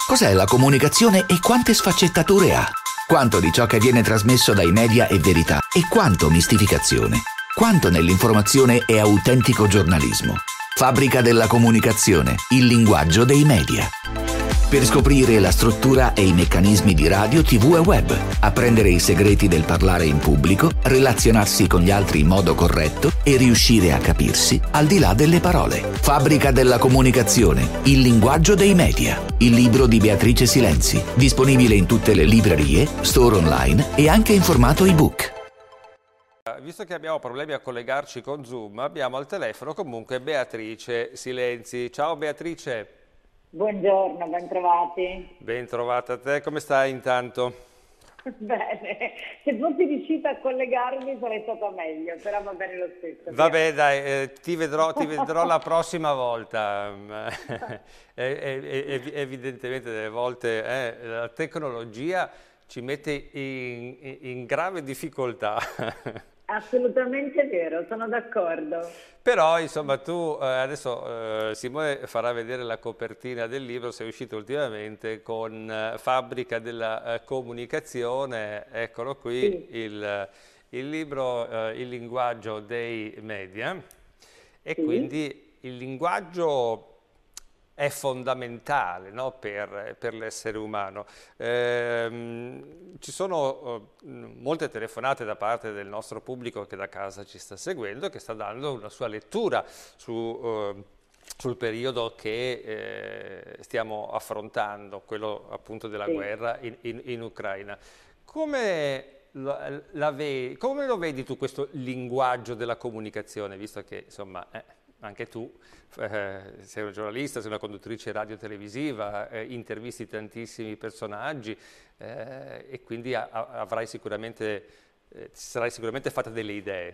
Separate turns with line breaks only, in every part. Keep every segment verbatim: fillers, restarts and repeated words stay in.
Cos'è la comunicazione e quante sfaccettature ha? Quanto di ciò che viene trasmesso dai media è verità e quanto mistificazione? Quanto nell'informazione è autentico giornalismo? Fabbrica della comunicazione, il linguaggio dei media. Per scoprire la struttura e i meccanismi di radio, tivù e web, apprendere i segreti del parlare in pubblico, relazionarsi con gli altri in modo corretto e riuscire a capirsi al di là delle parole. Fabbrica della comunicazione, il linguaggio dei media. Il libro di Beatrice Silenzi, disponibile in tutte le librerie, store online e anche in formato ebook.
Visto che abbiamo problemi a collegarci con Zoom, abbiamo al telefono comunque Beatrice Silenzi. Ciao Beatrice.
Buongiorno, ben trovati.
Ben trovata a te, come stai intanto?
Bene, se fossi riuscita a collegarmi sarei stata meglio, però va bene lo stesso.
Vabbè dai, eh, ti, vedrò, ti vedrò la prossima volta. e, e, e, evidentemente delle volte eh, la tecnologia ci mette in, in, in grave difficoltà.
Assolutamente vero, sono d'accordo.
Però insomma tu, eh, adesso eh, Simone farà vedere la copertina del libro, sei uscito ultimamente con eh, Fabbrica della eh, comunicazione, eccolo qui,
Sì.
il, il libro eh, Il linguaggio dei media, e
Sì.
quindi il linguaggio è fondamentale, no, per, per l'essere umano. Ehm, ci sono eh, molte telefonate da parte del nostro pubblico che da casa ci sta seguendo, che sta dando una sua lettura su, eh, sul periodo che eh, stiamo affrontando, quello appunto della
Sì.
guerra in, in, in Ucraina. Come la, la vedi, come lo vedi tu questo linguaggio della comunicazione, visto che insomma... Eh, anche tu eh, sei una giornalista, sei una conduttrice radio-televisiva, eh, intervisti tantissimi personaggi eh, e quindi a, a, avrai sicuramente, eh, ti sarai sicuramente fatta delle idee.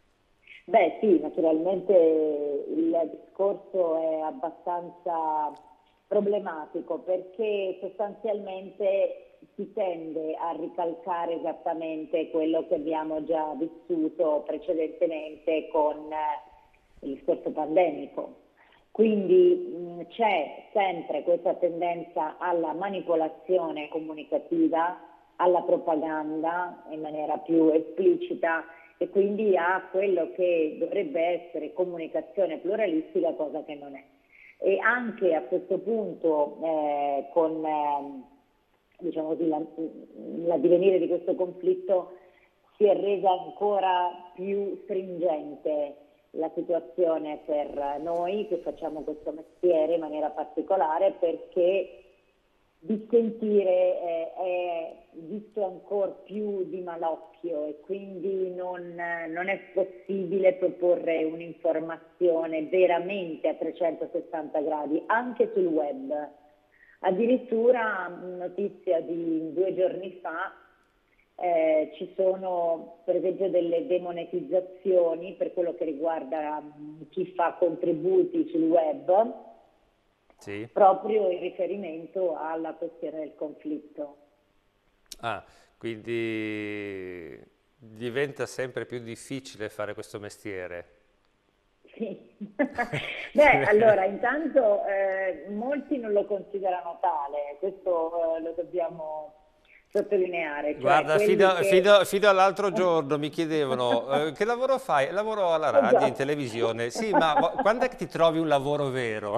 Beh sì, naturalmente il discorso è abbastanza problematico perché sostanzialmente si tende a ricalcare esattamente quello che abbiamo già vissuto precedentemente con il discorso pandemico. Quindi mh, c'è sempre questa tendenza alla manipolazione comunicativa, alla propaganda in maniera più esplicita e quindi a quello che dovrebbe essere comunicazione pluralistica, cosa che non è. E anche a questo punto eh, con eh, diciamo così, la, l'addivenire di questo conflitto si è resa ancora più stringente la situazione per noi che facciamo questo mestiere in maniera particolare, perché dissentire eh, è visto ancora più di malocchio e quindi non, non è possibile proporre un'informazione veramente a trecentosessanta gradi, anche sul web. Addirittura, notizia di due giorni fa, Eh, ci sono per esempio delle demonetizzazioni per quello che riguarda um, chi fa contributi sul web,
Sì.
proprio in riferimento alla questione del conflitto.
Ah, quindi diventa sempre più difficile fare questo mestiere.
Sì. Beh, allora intanto eh, molti non lo considerano tale, questo eh, lo dobbiamo sottolineare. Cioè
Guarda, fino,
che...
fino, fino all'altro giorno mi chiedevano eh, che lavoro fai? Lavoro alla radio, in televisione. Sì, ma quando è che ti trovi un lavoro vero?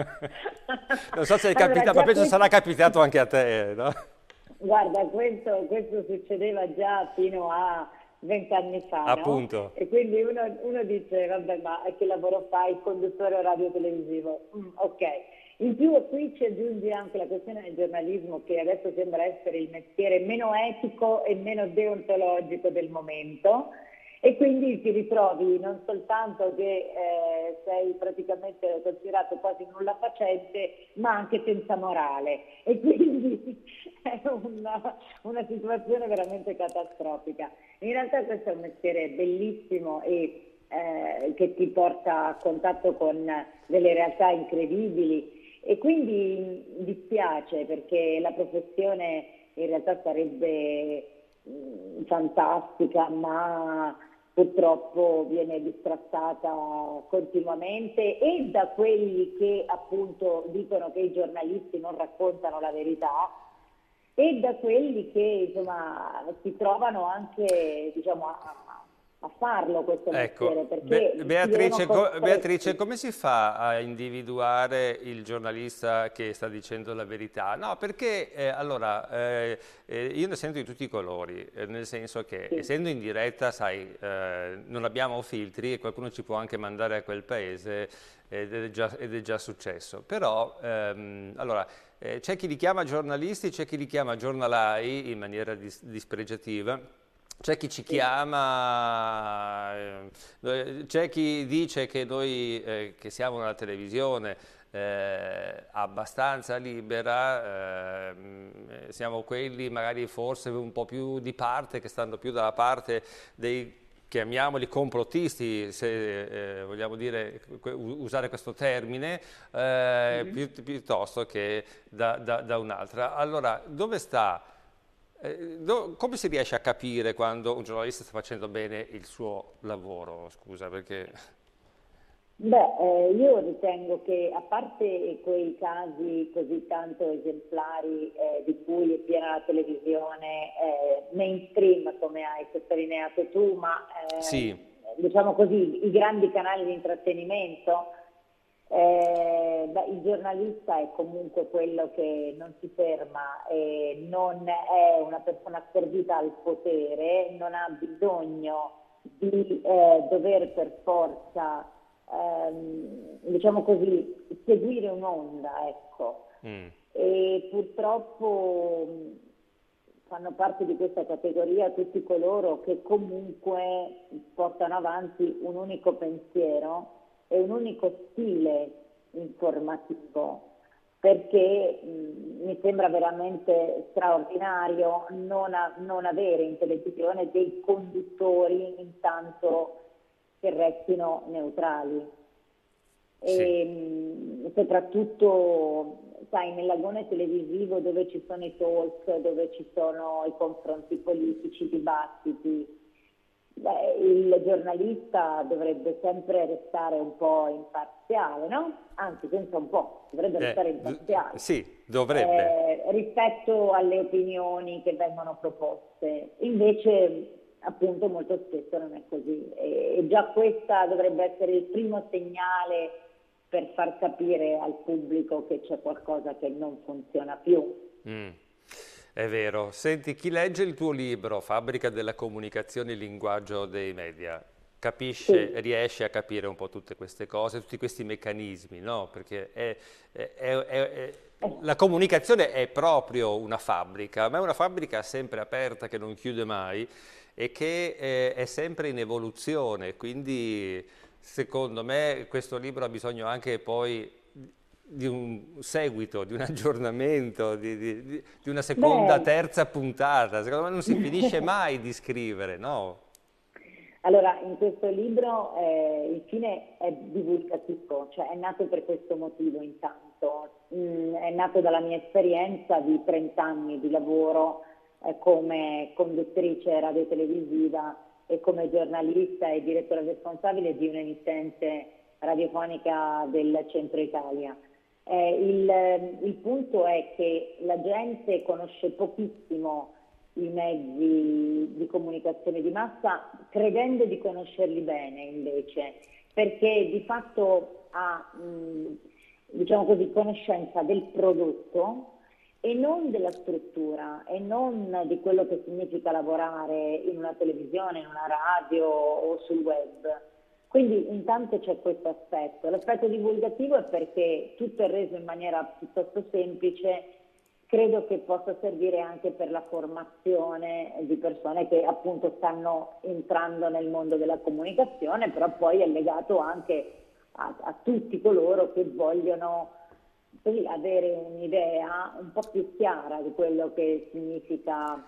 Non so se è capitato, allora, ma penso questo... sarà capitato anche a te, no?
Guarda, questo, questo succedeva già fino a vent'anni fa,
appunto.
No? E quindi uno, uno dice, vabbè, ma che lavoro fai? Conduttore radio-televisivo. Mm, ok. In più qui ci aggiunge anche la questione del giornalismo, che adesso sembra essere il mestiere meno etico e meno deontologico del momento, e quindi ti ritrovi non soltanto che eh, sei praticamente considerato quasi nulla facente, ma anche senza morale, e quindi è una, una situazione veramente catastrofica. In realtà questo è un mestiere bellissimo e eh, che ti porta a contatto con delle realtà incredibili. E quindi dispiace perché la professione in realtà sarebbe mh, fantastica, ma purtroppo viene bistrattata continuamente, e da quelli che appunto dicono che i giornalisti non raccontano la verità, e da quelli che insomma si trovano anche, diciamo, a, a farlo questo
Ecco,
mestiere, perché
Be-
si vedono
Beatrice, co- Beatrice,
costretti.
come si fa a individuare il giornalista che sta dicendo la verità? No, perché eh, allora eh, eh, io ne sento di tutti i colori, eh, nel senso che
Sì.
essendo in diretta, sai, eh, non abbiamo filtri e qualcuno ci può anche mandare a quel paese ed è già, ed è già successo. Però, ehm, allora, eh, c'è chi li chiama giornalisti, c'è chi li chiama giornalai in maniera dis- dispregiativa. C'è chi ci chiama, eh, c'è chi dice che noi eh, che siamo una televisione eh, abbastanza libera, eh, siamo quelli magari forse un po' più di parte, che stanno più dalla parte dei, chiamiamoli complottisti, se eh, vogliamo dire, usare questo termine, eh,
Mhm.
pi- piuttosto che da, da, da un'altra. Allora, dove sta? Eh, do- come si riesce a capire quando un giornalista sta facendo bene il suo lavoro? Scusa, perché...
Beh, eh, io ritengo che, a parte quei casi così tanto esemplari eh, di cui è piena la televisione eh, mainstream, come hai sottolineato tu, ma eh,
Sì,
diciamo così, i grandi canali di intrattenimento, eh, beh, il giornalista è comunque quello che non si ferma, e non è una persona asservita al potere, non ha bisogno di eh, dover per forza, ehm, diciamo così, seguire un'onda, ecco.
mm,
E purtroppo mh, fanno parte di questa categoria tutti coloro che comunque portano avanti un unico pensiero e un unico stile informativo, perché mh, mi sembra veramente straordinario non, a- non avere in televisione dei conduttori intanto che restino neutrali.
sì.
E mh, soprattutto, sai, nell'agone televisivo dove ci sono i talk, dove ci sono i confronti politici, i dibattiti, beh, il giornalista dovrebbe sempre restare un po' imparziale, no? Anzi, senza un po', dovrebbe
Eh,
restare
d-
imparziale
sì, dovrebbe.
eh, rispetto alle opinioni che vengono proposte. Invece, appunto, molto spesso non è così. E, e già questa dovrebbe essere il primo segnale per far capire al pubblico che c'è qualcosa che non funziona più.
Mm, è vero. Senti, chi legge il tuo libro, Fabbrica della comunicazione e linguaggio dei media, capisce,
Sì,
riesce a capire un po' tutte queste cose, tutti questi meccanismi, no? Perché è- è- è- è- è-
eh,
la comunicazione è proprio una fabbrica, ma è una fabbrica sempre aperta, che non chiude mai e che eh, è sempre in evoluzione. Quindi, secondo me, questo libro ha bisogno anche poi di un seguito, di un aggiornamento, di, di- di- di una seconda,
beh,
terza puntata. Secondo me non si finisce mai di scrivere, no?
allora, in questo libro eh, il fine è divulgativo, cioè è nato per questo motivo intanto. Mm, è nato dalla mia esperienza di trenta anni di lavoro eh, come conduttrice radiotelevisiva e come giornalista e direttore responsabile di un'emittente radiofonica del centro Italia. Eh, il, il punto è che la gente conosce pochissimo i mezzi di comunicazione di massa, credendo di conoscerli bene invece, perché di fatto ha, mh, diciamo così, conoscenza del prodotto e non della struttura, e non di quello che significa lavorare in una televisione, in una radio o sul web. Quindi intanto c'è questo aspetto. L'aspetto divulgativo è perché tutto è reso in maniera piuttosto semplice. Credo che possa servire anche per la formazione di persone che appunto stanno entrando nel mondo della comunicazione, però poi è legato anche a, a tutti coloro che vogliono così avere un'idea un po' più chiara di quello che significa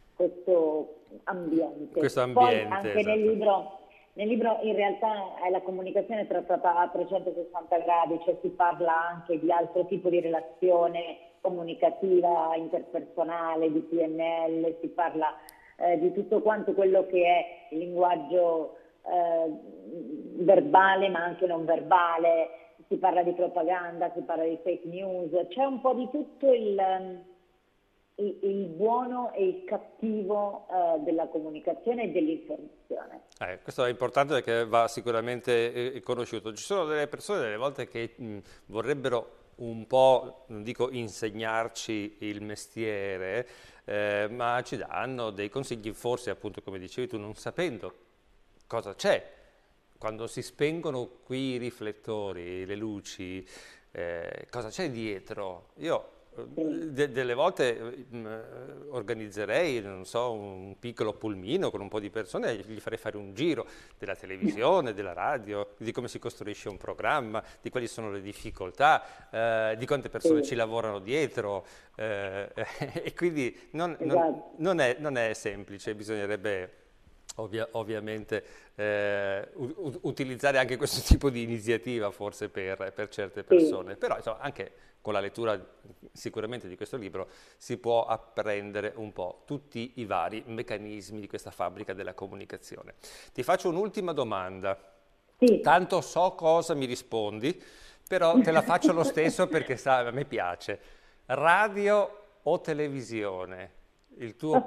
questo
Questo
ambiente. Poi
ambiente,
anche nel
esatto.
libro, nel libro in realtà è la comunicazione trattata a trecentosessanta gradi, cioè si parla anche di altro tipo di relazione comunicativa, interpersonale, di P N L, si parla eh, di tutto quanto quello che è il linguaggio eh, verbale ma anche non verbale, si parla di propaganda, si parla di fake news, c'è un po' di tutto il, il, il buono e il cattivo eh, della comunicazione e dell'informazione.
Eh, questo è importante perché va sicuramente eh, conosciuto. Ci sono delle persone delle volte che mh, vorrebbero un po', non dico insegnarci il mestiere, eh, ma ci danno dei consigli, forse appunto come dicevi tu, non sapendo cosa c'è. Quando si spengono qui i riflettori, le luci, eh, cosa c'è dietro? Io de- delle volte mh, organizzerei, non so, un piccolo pulmino con un po' di persone e gli farei fare un giro della televisione, della radio, di come si costruisce un programma, di quali sono le difficoltà, eh, di quante persone ci lavorano dietro. Eh, e quindi non, non, non, è, non è semplice, bisognerebbe... Ovvia, ovviamente eh, u- utilizzare anche questo tipo di iniziativa forse per, per certe persone, sì. Però insomma, anche con la lettura sicuramente di questo libro si può apprendere un po' tutti i vari meccanismi di questa fabbrica della comunicazione. Ti faccio un'ultima domanda,
sì.
Tanto so cosa mi rispondi, però te la faccio lo stesso perché sa, a me piace. Radio o televisione? Il tuo,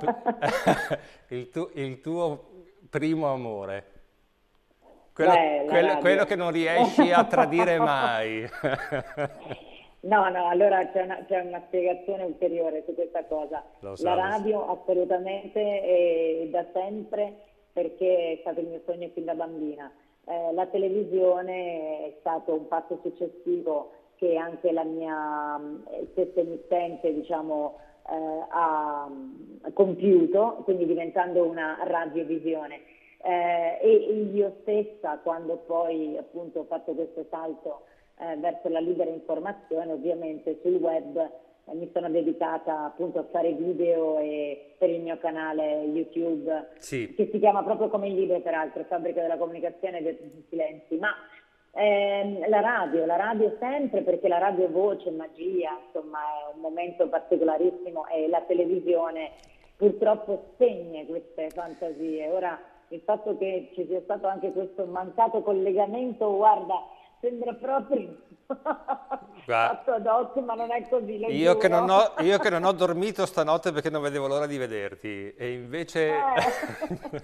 il, tu, il tuo primo amore, quello,
Beh,
quello, quello che non riesci a tradire mai.
No, no, allora c'è una, c'è una spiegazione ulteriore su questa cosa.
So,
la radio so. assolutamente e da sempre, perché è stato il mio sogno fin da bambina. Eh, la televisione è stato un passo successivo che anche la mia stessa emittente, diciamo, Eh, ha compiuto, quindi diventando una radiovisione. Eh, e io stessa, quando poi appunto ho fatto questo salto eh, verso la libera informazione, ovviamente sul web eh, mi sono dedicata appunto a fare video e per il mio canale YouTube,
sì.
che si chiama proprio come il libro, peraltro, Fabbrica della Comunicazione dei Silenzi, ma Eh, la radio, la radio sempre, perché la radio è voce, magia, insomma è un momento particolarissimo e la televisione purtroppo spegne queste fantasie. Ora il fatto che ci sia stato anche questo mancato collegamento, guarda, sembra proprio fatto ad hoc, ma non è così.
Io che, non ho, io che non ho dormito stanotte perché non vedevo l'ora di vederti e invece...
Eh.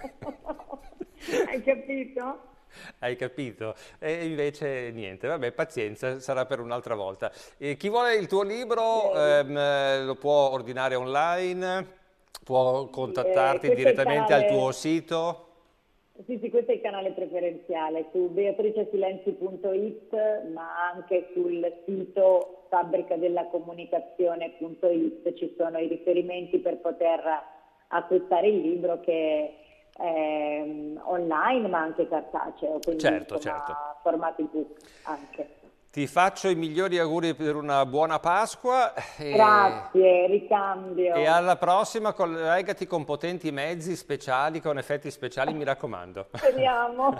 Hai capito?
Hai capito? E invece niente, vabbè, pazienza, sarà per un'altra volta. E chi vuole il tuo libro ehm, lo può ordinare online, può contattarti
eh,
direttamente
canale...
al tuo sito?
Sì, sì, questo è il canale preferenziale, su beatrice silenzi punto it, ma anche sul sito fabbrica della comunicazione punto it ci sono i riferimenti per poter acquistare il libro, che Eh, online ma anche cartaceo, quindi
certo,
insomma,
certo.
formati book anche.
Ti faccio i migliori auguri per una buona Pasqua. E...
Grazie, ricambio.
E alla prossima, collegati con potenti mezzi speciali, con effetti speciali, mi raccomando.
Speriamo.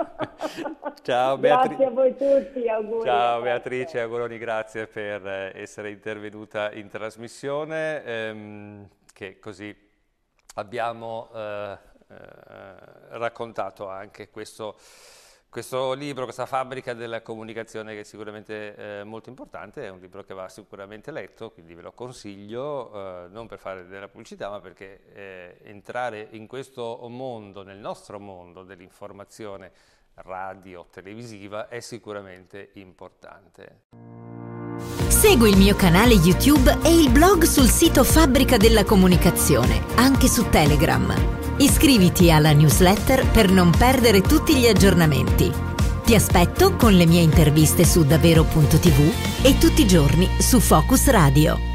Ciao Beatrice.
Grazie a voi tutti, auguri.
Ciao Beatrice, auguroni, grazie per essere intervenuta in trasmissione, ehm, che così abbiamo... Eh, Eh, raccontato anche questo, questo libro, questa fabbrica della comunicazione, che è sicuramente eh, molto importante, è un libro che va sicuramente letto, quindi ve lo consiglio, eh, non per fare della pubblicità, ma perché eh, entrare in questo mondo, nel nostro mondo dell'informazione radio, televisiva, è sicuramente importante.
Segui il mio canale YouTube e il blog sul sito Fabbrica della Comunicazione, anche su Telegram. Iscriviti alla newsletter per non perdere tutti gli aggiornamenti. Ti aspetto con le mie interviste su davvero punto tivù e tutti i giorni su Focus Radio.